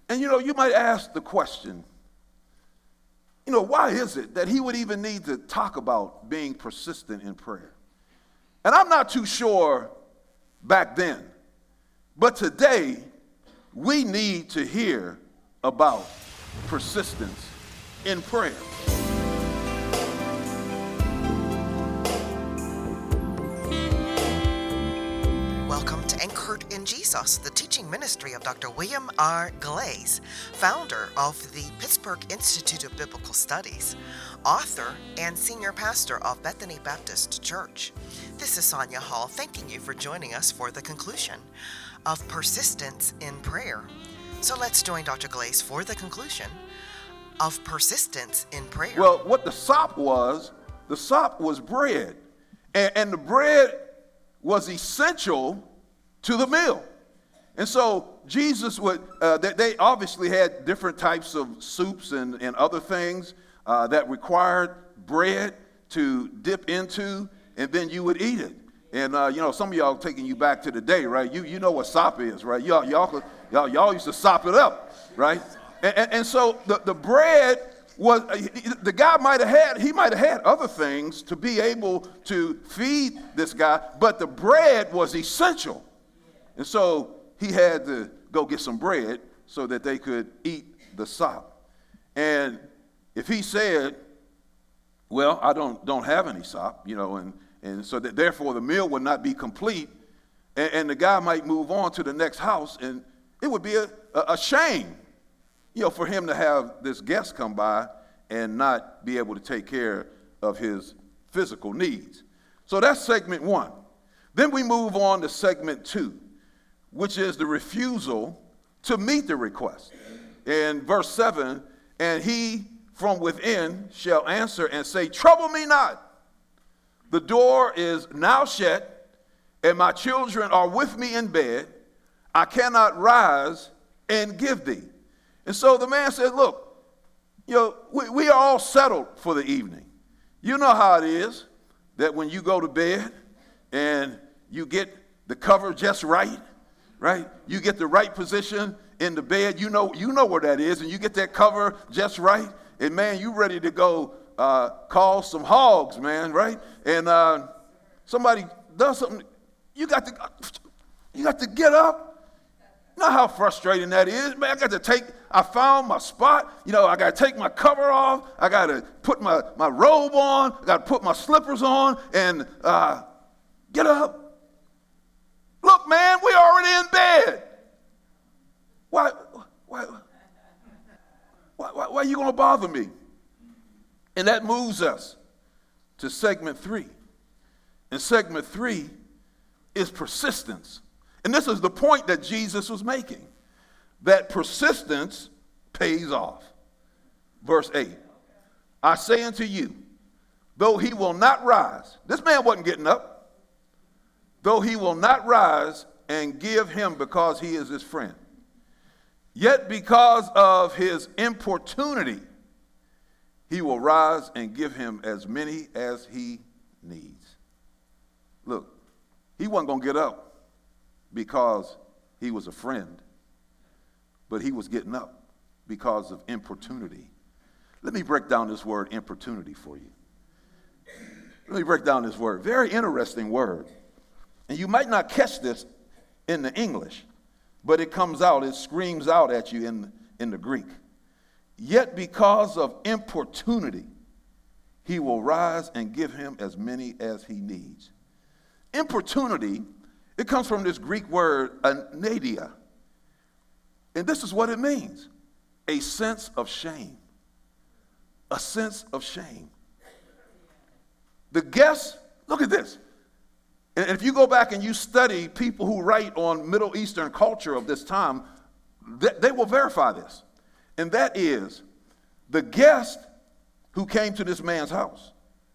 And you might ask the question, why is it that he would even need to talk about being persistent in prayer? And I'm not too sure back then, but today we need to hear about persistence in prayer. Welcome to Anchored in Jesus, the teaching ministry of Dr. William R. Glaze, founder of the Pittsburgh Institute of Biblical Studies, author and senior pastor of Bethany Baptist Church. This is Sonia Hall, thanking you for joining us for the conclusion of persistence in prayer. So let's join Dr. Glaze for the conclusion of persistence in prayer. Well, what the sop was bread. And the bread was essential to the meal. And so Jesus would, they obviously had different types of soups and other things that required bread to dip into, and then you would eat it. And, some of y'all taking you back to the day, right? You know what sop is, right? Y'all used to sop it up, right? And so the bread was, the guy might have had other things to be able to feed this guy, but the bread was essential. And so he had to go get some bread so that they could eat the sop. And if he said, well, I don't have any sop, and so that therefore the meal would not be complete, and the guy might move on to the next house, and it would be a shame, for him to have this guest come by and not be able to take care of his physical needs. So that's segment one. Then we move on to segment two, which is the refusal to meet the request. In verse 7, and he from within shall answer and say, trouble me not. The door is now shut, and my children are with me in bed. I cannot rise and give thee. And so the man said, look, we are all settled for the evening. You know how it is that when you go to bed and you get the cover just right? You get the right position in the bed. You know where that is, and you get that cover just right. And man, you ready to go call some hogs, man, right? And somebody does something, you got to get up. You know how frustrating that is, man. I found my spot. I got to take my cover off. I got to put my robe on. I got to put my slippers on and get up. Look, man, we already in bed. Why are you going to bother me? And that moves us to segment 3. And segment 3 is persistence. And this is the point that Jesus was making, that persistence pays off. Verse 8, I say unto you, though he will not rise, this man wasn't getting up, though he will not rise and give him because he is his friend, yet because of his importunity, he will rise and give him as many as he needs. Look, he wasn't going to get up because he was a friend, but he was getting up because of importunity. Let me break down this word importunity for you. Let me break down this word. Very interesting word. And you might not catch this in the English, but it screams out at you in the Greek. Yet because of importunity, he will rise and give him as many as he needs. Importunity, it comes from this Greek word, anadia. And this is what it means, a sense of shame. A sense of shame. The guest, look at this. And if you go back and you study people who write on Middle Eastern culture of this time, they will verify this. And that is, the guest who came to this man's house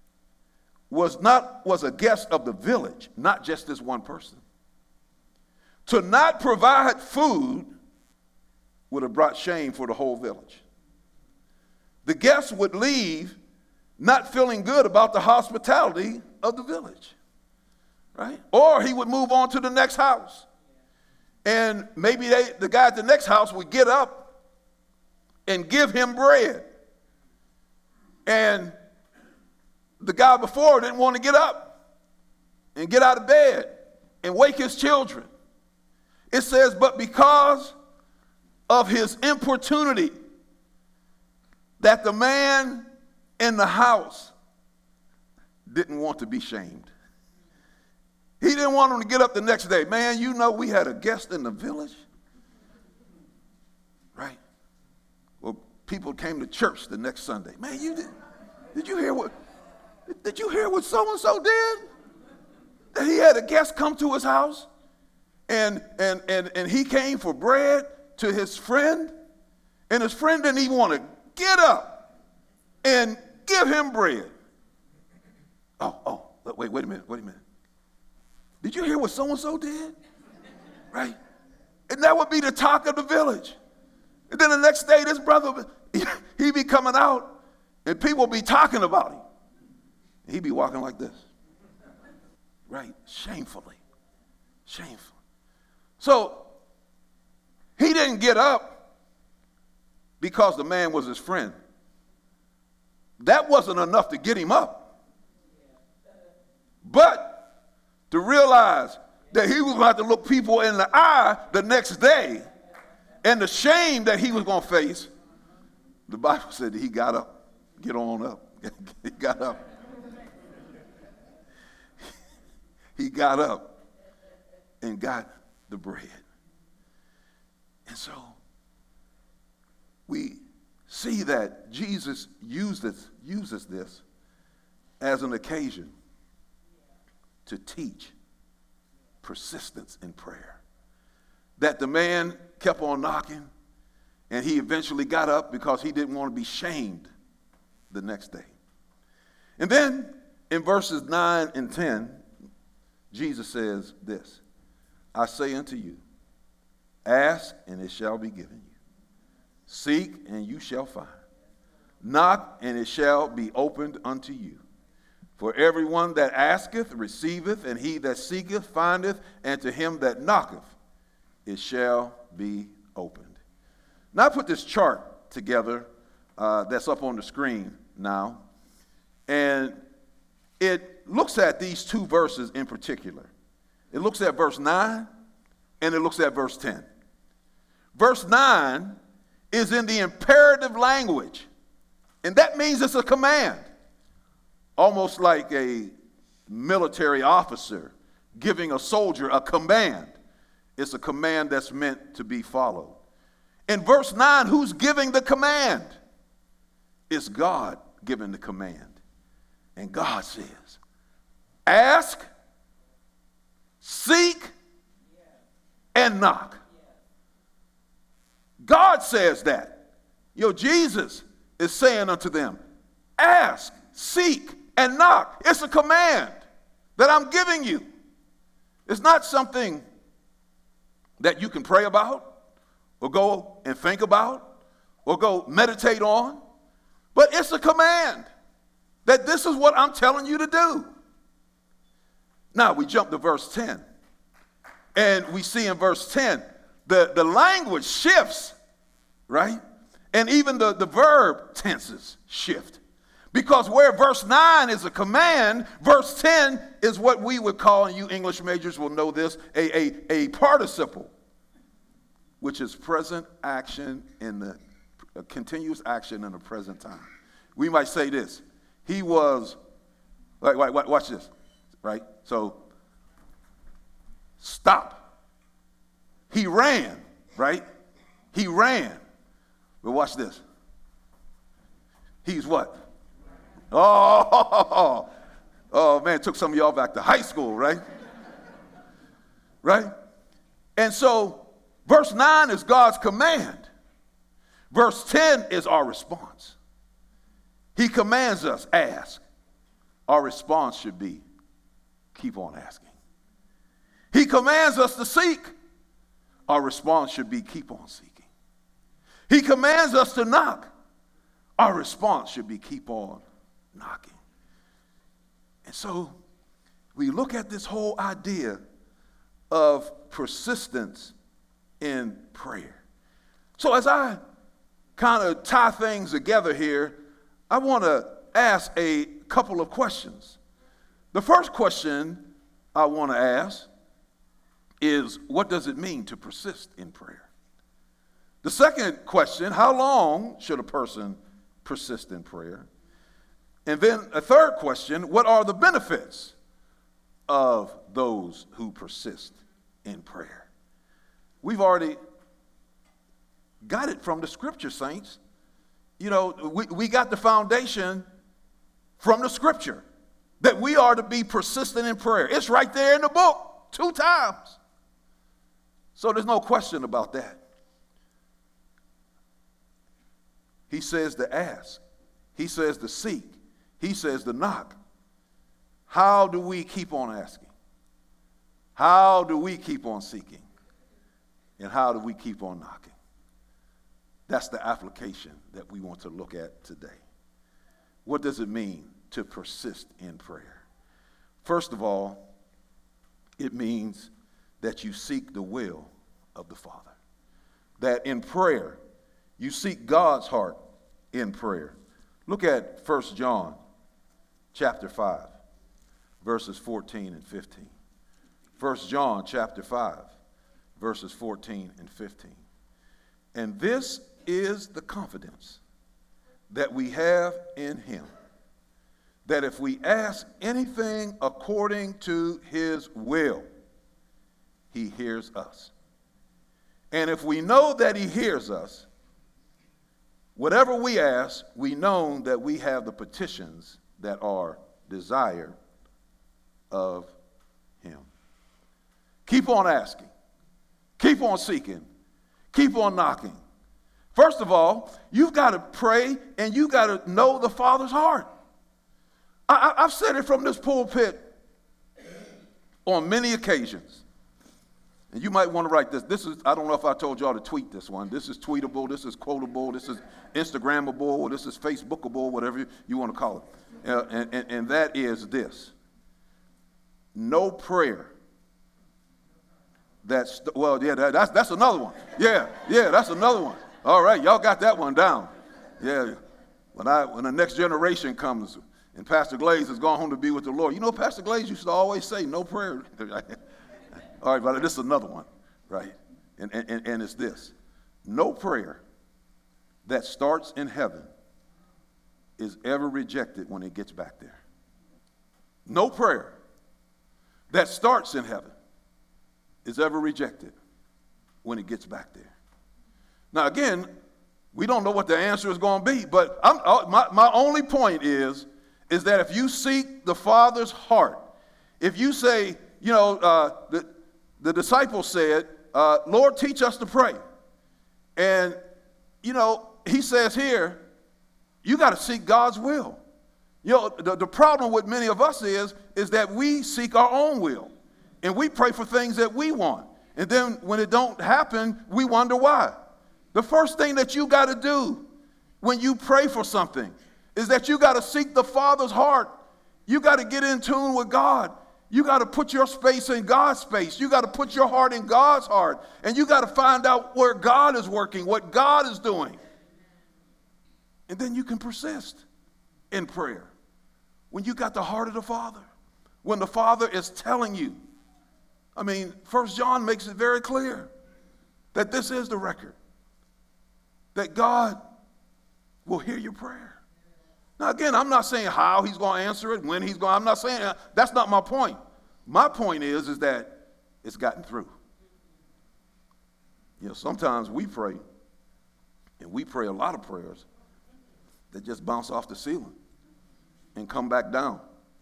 was a guest of the village, not just this one person. To not provide food would have brought shame for the whole village. The guest would leave not feeling good about the hospitality of the village, right? Or he would move on to the next house. And maybe the guy at the next house would get up and give him bread. And the guy before didn't want to get up and get out of bed and wake his children. It says, but because of his importunity, that the man in the house didn't want to be shamed. He didn't want him to get up the next day. Man, you know we had a guest in the village. Right? Well, people came to church the next Sunday. Man, did you hear what so-and-so did? That he had a guest come to his house and he came for bread to his friend, and his friend didn't even want to get up and give him bread. Wait a minute. Did you hear what so-and-so did? Right? And that would be the talk of the village. And then the next day, this brother, he'd be coming out, and people be talking about him. He'd be walking like this. Right? Shamefully. So, he didn't get up because the man was his friend. That wasn't enough to get him up. But to realize that he was going to have to look people in the eye the next day, and the shame that he was going to face, the Bible said that he got up. Get on up. He got up. He got up and got the bread. And so we see that Jesus uses this as an occasion to teach persistence in prayer. That the man kept on knocking, and he eventually got up because he didn't want to be shamed the next day. And then in verses 9 and 10, Jesus says this, I say unto you, ask and it shall be given you. Seek and you shall find. Knock and it shall be opened unto you. For everyone that asketh receiveth, and he that seeketh findeth, and to him that knocketh it shall be opened. Now I put this chart together that's up on the screen now, and it looks at these two verses in particular. It looks at verse 9 and it looks at verse 10. Verse 9 is in the imperative language, and that means it's a command, almost like a military officer giving a soldier a command. It's a command that's meant to be followed. In verse 9, who's giving the command? It's God giving the command. And God says, ask, seek, and knock. God says that. Jesus is saying unto them, ask, seek, and knock. It's a command that I'm giving you. It's not something that you can pray about or go and think about or go meditate on, but it's a command that this is what I'm telling you to do. Now we jump to verse 10, and we see in verse 10 the language shifts, right? And even the verb tenses shift. Because where verse 9 is a command, verse 10 is what we would call, and you English majors will know this, a participle, which is present action in a continuous action in the present time. We might say this. He was, watch this, right? So, stop. He ran, right? He ran. But watch this. He's what? Oh, man, it took some of y'all back to high school, right? Right? And so, verse 9 is God's command. Verse 10 is our response. He commands us, ask. Our response should be, keep on asking. He commands us to seek. Our response should be, keep on seeking. He commands us to knock. Our response should be, keep on knocking. And so we look at this whole idea of persistence in prayer. So as I kind of tie things together here, I want to ask a couple of questions. The first question I want to ask is, what does it mean to persist in prayer? The second question, how long should a person persist in prayer? And then a third question, what are the benefits of those who persist in prayer? We've already got it from the scripture, saints. You know, we got the foundation from the scripture that we are to be persistent in prayer. It's right there in the book 2 times. So there's no question about that. He says to ask. He says to seek. He says to knock. How do we keep on asking? How do we keep on seeking? And how do we keep on knocking? That's the application that we want to look at today. What does it mean to persist in prayer? First of all, it means that you seek the will of the Father. That in prayer, you seek God's heart in prayer. Look at 1 John chapter 5, verses 14 and 15. 1 John chapter 5, verses 14 and 15. And this is the confidence that we have in him, that if we ask anything according to his will, he hears us. And if we know that he hears us, whatever we ask, we know that we have the petitions that are desired of him. Keep on asking. Keep on seeking. Keep on knocking. First of all, you've got to pray and you've got to know the Father's heart. I've said it from this pulpit on many occasions. And you might want to write this. This is, I don't know if I told y'all to tweet this one. This is tweetable, this is quotable, this is Instagrammable, or this is Facebookable, whatever you want to call it. And that is this. No prayer. That's another one. Yeah, that's another one. All right, y'all got that one down. Yeah, when the next generation comes and Pastor Glaze has gone home to be with the Lord, you know, Pastor Glaze used to always say, no prayer. All right, but this is another one, right? And it's this. No prayer that starts in heaven is ever rejected when it gets back there. No prayer that starts in heaven is ever rejected when it gets back there. Now, again, we don't know what the answer is going to be, but my only point is that if you seek the Father's heart, if you say, you know, the disciples said, Lord, teach us to pray. And, you know, he says here, you got to seek God's will. You know, the problem with many of us is that we seek our own will. And we pray for things that we want. And then when it don't happen, we wonder why. The first thing that you got to do when you pray for something is that you got to seek the Father's heart. You got to get in tune with God. You got to put your space in God's space. You got to put your heart in God's heart. And you got to find out where God is working, what God is doing. And then you can persist in prayer. When you got the heart of the Father, when the Father is telling you, I mean, 1 John makes it very clear that this is the record, that God will hear your prayer. Now, again, I'm not saying how he's going to answer it, when he's going. I'm not saying that's not my point. My point is that it's gotten through. You know, sometimes we pray, and we pray a lot of prayers that just bounce off the ceiling and come back down.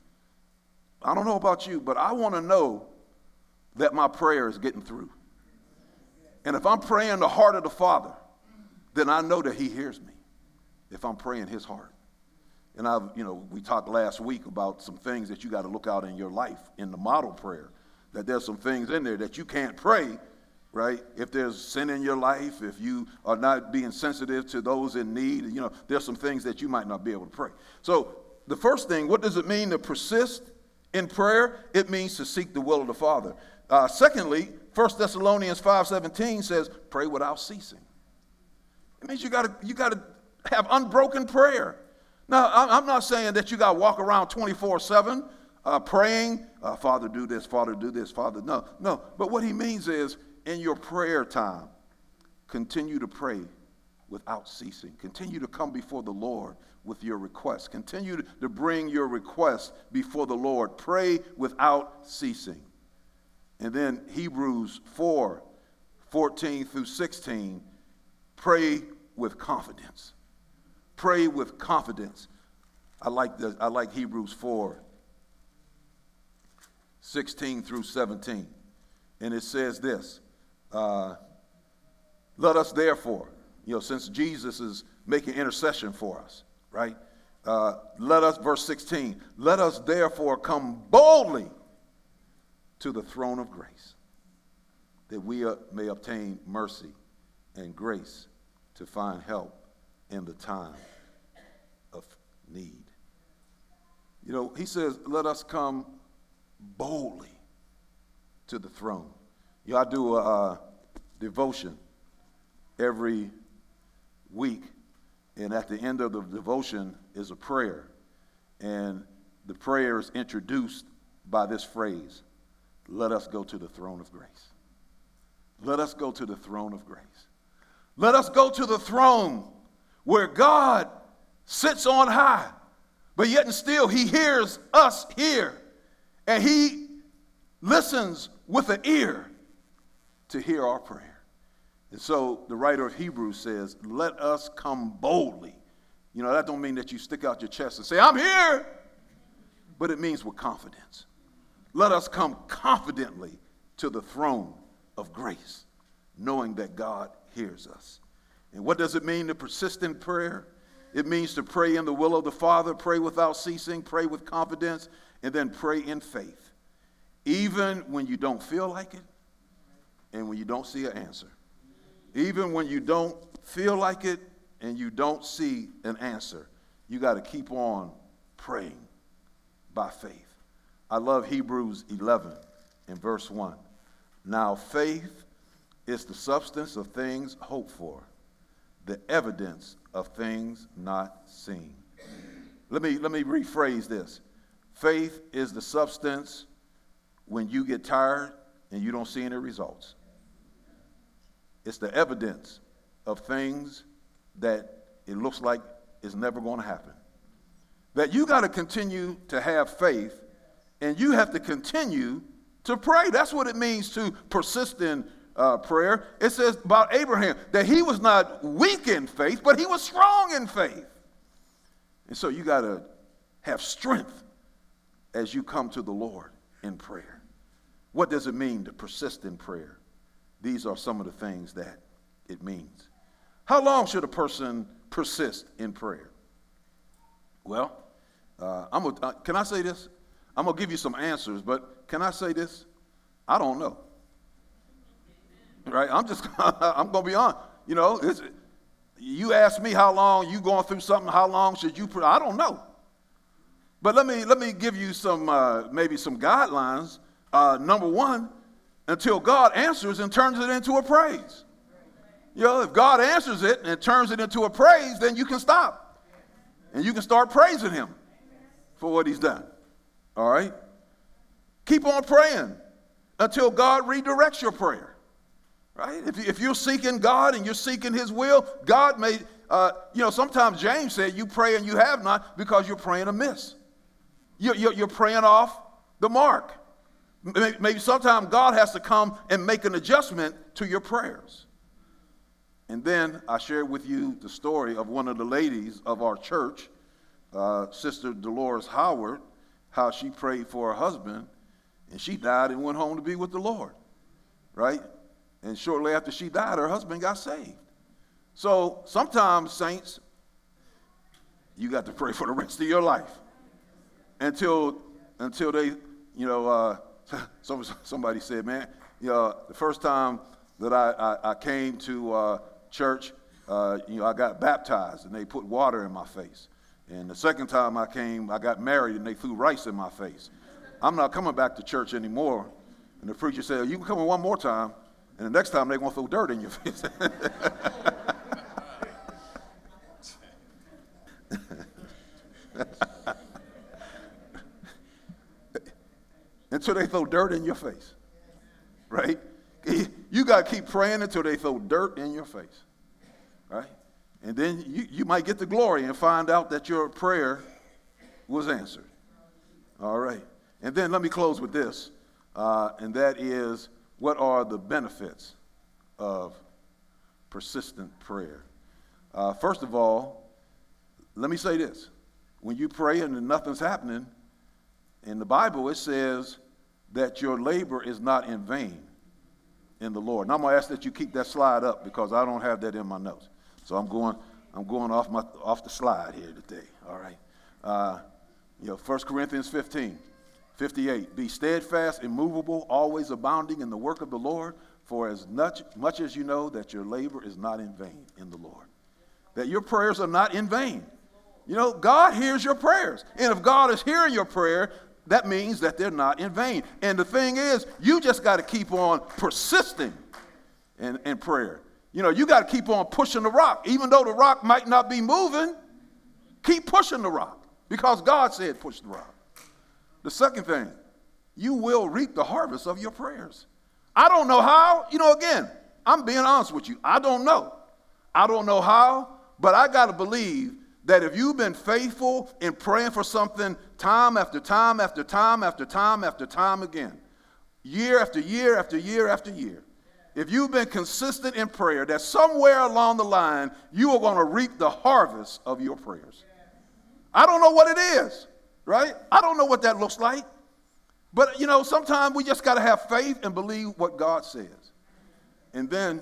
I don't know about you, but I want to know that my prayer is getting through. And if I'm praying the heart of the Father, then I know that he hears me if I'm praying his heart. And we talked last week about some things that you got to look out in your life in the model prayer, that there's some things in there that you can't pray, right? If there's sin in your life, if you are not being sensitive to those in need, you know, there's some things that you might not be able to pray. So the first thing, what does it mean to persist in prayer? It means to seek the will of the Father. Secondly, 1 Thessalonians 5:17 says, pray without ceasing. It means you got to have unbroken prayer. Now, I'm not saying that you got to walk around 24/7 praying, Father, do this, Father, do this, Father. No. But what he means is, in your prayer time, continue to pray without ceasing. Continue to come before the Lord with your requests. Continue to bring your requests before the Lord. Pray without ceasing. And then Hebrews 4:14 through 16, pray with confidence. Pray with confidence. I like Hebrews 4:16 through 17. And it says this, let us therefore, since Jesus is making intercession for us, right? Verse 16, let us therefore come boldly to the throne of grace, that we may obtain mercy and grace to find help in the time of need. He says, let us come boldly to the throne. I do a devotion every week, and at the end of the devotion is a prayer, and the prayer is introduced by this phrase, let us go to the throne of grace. Let us go to the throne of grace. Let us go to the throne where God sits on high, but yet and still he hears us here, and he listens with an ear to hear our prayer. And so the writer of Hebrews says, let us come boldly. That don't mean that you stick out your chest and say, I'm here, but it means with confidence. Let us come confidently to the throne of grace, knowing that God hears us. And what does it mean to persist in prayer? It means to pray in the will of the Father, pray without ceasing, pray with confidence, and then pray in faith, even when you don't feel like it and when you don't see an answer. Even when you don't feel like it and you don't see an answer, you got to keep on praying by faith. I love Hebrews 11 and verse 1. Now faith is the substance of things hoped for, the evidence of things not seen. Let me rephrase this. Faith is the substance when you get tired and you don't see any results. It's the evidence of things that it looks like is never going to happen. That you got to continue to have faith, and you have to continue to pray. That's what it means to persist in prayer. It says about Abraham that he was not weak in faith, but he was strong in faith. And so you got to have strength as you come to the Lord in prayer. What does it mean to persist in prayer? These are some of the things that it means. How long should a person persist in prayer? Well, can I say this? I'm going to give you some answers, but can I say this? I don't know. Right? I'm going to be honest. You ask me how long you going through something, how long should you pray? I don't know. But let me give you some maybe some guidelines. Number one, until God answers and turns it into a praise. If God answers it and turns it into a praise, then you can stop. And you can start praising him for what he's done. All right? Keep on praying until God redirects your prayer. Right? If you're seeking God and you're seeking his will, God may, sometimes James said you pray and you have not because you're praying amiss. You're praying off the mark. Maybe sometimes God has to come and make an adjustment to your prayers. And then I shared with you the story of one of the ladies of our church, Sister Dolores Howard, how she prayed for her husband, and she died and went home to be with the Lord, right? And shortly after she died, her husband got saved. So sometimes, saints, you got to pray for the rest of your life until they, somebody said, man, the first time that I came to church, I got baptized and they put water in my face. And the second time I came, I got married and they threw rice in my face. I'm not coming back to church anymore. And the preacher said, you can come in one more time, and the next time they're going to throw dirt in your face. until they throw dirt in your face, right? You got to keep praying until they throw dirt in your face, right? And then you might get the glory and find out that your prayer was answered. All right. And then let me close with this, and that is, what are the benefits of persistent prayer? First of all, let me say this. When you pray and nothing's happening, in the Bible it says that your labor is not in vain in the Lord. And I'm going to ask that you keep that slide up because I don't have that in my notes. So I'm going off the slide here today. All right. 1 Corinthians 15:58. Be steadfast, immovable, always abounding in the work of the Lord, for as much as you know that your labor is not in vain in the Lord. That your prayers are not in vain. God hears your prayers. And if God is hearing your prayer, that means that they're not in vain. And the thing is, you just got to keep on persisting in prayer. You got to keep on pushing the rock. Even though the rock might not be moving, keep pushing the rock because God said push the rock. The second thing, you will reap the harvest of your prayers. I don't know how. Again, I'm being honest with you. I don't know. I don't know how, but I got to believe that if you've been faithful in praying for something time after time after time after time after time again, year after year after year after year, if you've been consistent in prayer, that somewhere along the line, you are going to reap the harvest of your prayers. I don't know what it is, right? I don't know what that looks like. But, sometimes we just got to have faith and believe what God says. And then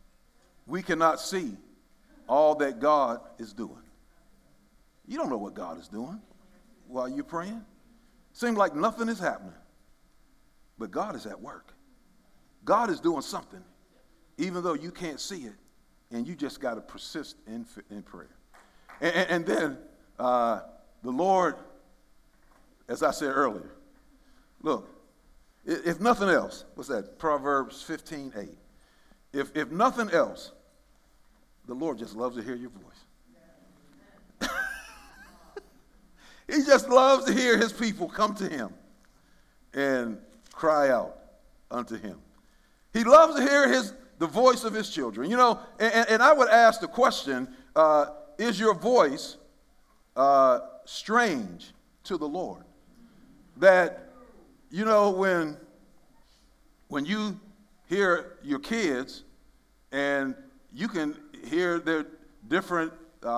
we cannot see all that God is doing. You don't know what God is doing while you're praying. Seems like nothing is happening. But God is at work. God is doing something, even though you can't see it, and you just got to persist in prayer. And then the Lord, as I said earlier, look, if nothing else, what's that? Proverbs 15:8. If nothing else, the Lord just loves to hear your voice. He just loves to hear his people come to him and cry out unto him. He loves to hear the voice of his children. And I would ask the question, is your voice strange to the Lord? That, when you hear your kids and you can hear their different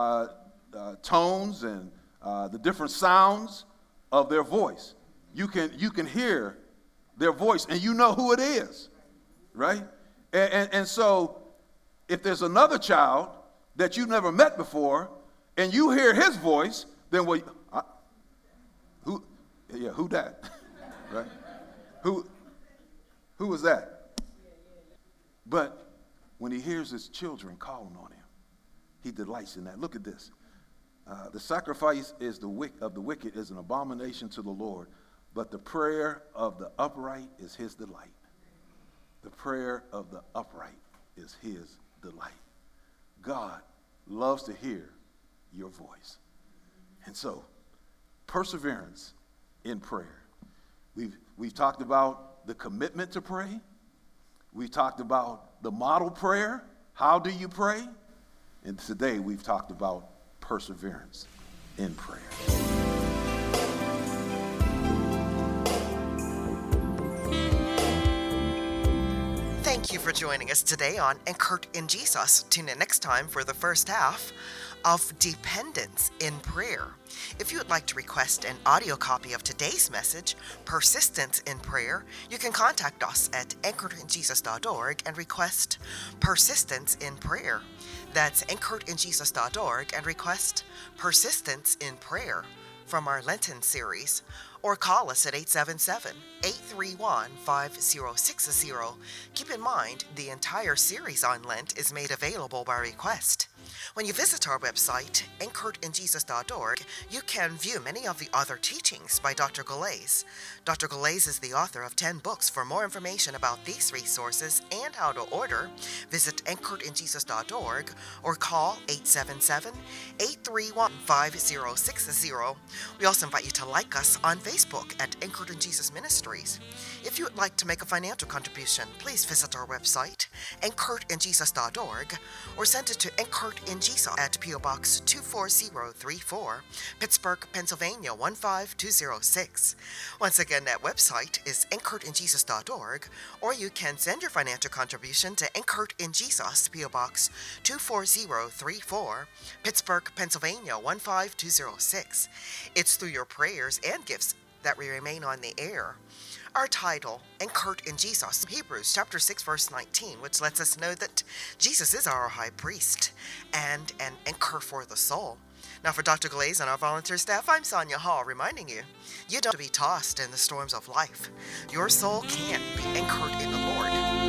tones and the different sounds of their voice. You can hear their voice and you know who it is, right? And so if there's another child that you've never met before and you hear his voice, then who that? Right? Who was that? But when he hears his children calling on him, he delights in that. Look at this. The sacrifice of the wicked is an abomination to the Lord, but the prayer of the upright is his delight. The prayer of the upright is his delight. God loves to hear your voice. And so, perseverance in prayer. We've talked about the commitment to pray. We've talked about the model prayer. How do you pray? And today we've talked about perseverance in prayer. Thank you for joining us today on Anchored in Jesus. Tune in next time for the first half of Dependence in Prayer. If you would like to request an audio copy of today's message, Persistence in Prayer, you can contact us at anchoredinjesus.org and request Persistence in Prayer. That's anchoredinjesus.org and request Persistence in Prayer from our Lenten series, or call us at 877-831-5060. Keep in mind, the entire series on Lent is made available by request. When you visit our website, anchoredinjesus.org, you can view many of the other teachings by Dr. Galais. Dr. Galais is the author of 10 books. For more information about these resources and how to order, visit anchoredinjesus.org or call 877-831-5060. We also invite you to like us on Facebook at Anchored in Jesus Ministries. If you would like to make a financial contribution, please visit our website, anchoredinjesus.org, or send it to Anchored in Jesus at P.O. Box 24034, Pittsburgh, Pennsylvania 15206. Once again, that website is anchoredinjesus.org, or you can send your financial contribution to Anchored in Jesus, P.O. Box 24034, Pittsburgh, Pennsylvania 15206. It's through your prayers and gifts that we remain on the air. Our title, Anchored in Jesus, Hebrews chapter 6, verse 19, which lets us know that Jesus is our high priest and an anchor for the soul. Now for Dr. Galais and our volunteer staff, I'm Sonia Hall, reminding you, you don't have to be tossed in the storms of life. Your soul can be anchored in the Lord.